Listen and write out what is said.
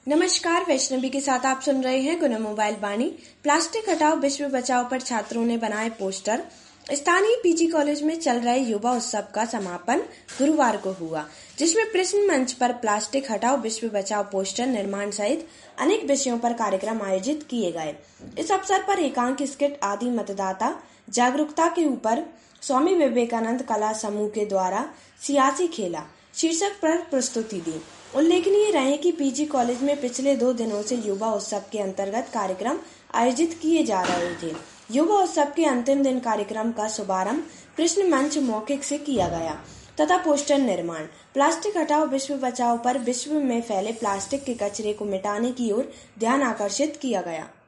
नमस्कार, वैष्णवी के साथ आप सुन रहे हैं गुना मोबाइल वाणी। प्लास्टिक हटाओ विश्व बचाओ पर छात्रों ने बनाए पोस्टर। स्थानीय पीजी कॉलेज में चल रहे युवा उत्सव का समापन गुरुवार को हुआ, जिसमें प्रश्न मंच पर प्लास्टिक हटाओ विश्व बचाओ पोस्टर निर्माण सहित अनेक विषयों पर कार्यक्रम आयोजित किए गए। इस अवसर पर एकांक स्किट आदि मतदाता जागरूकता के ऊपर स्वामी विवेकानंद कला समूह के द्वारा सियासी खेला शीर्षक पर प्रस्तुति दी। उल्लेखनीय रहे कि पीजी कॉलेज में पिछले 2 दिनों से युवा उत्सव के अंतर्गत कार्यक्रम आयोजित किए जा रहे थे। युवा उत्सव के अंतिम दिन कार्यक्रम का शुभारंभ प्रश्न मंच मौखिक से किया गया तथा पोस्टर निर्माण प्लास्टिक हटाओ विश्व बचाओ पर विश्व में फैले प्लास्टिक के कचरे को मिटाने की ओर ध्यान आकर्षित किया गया।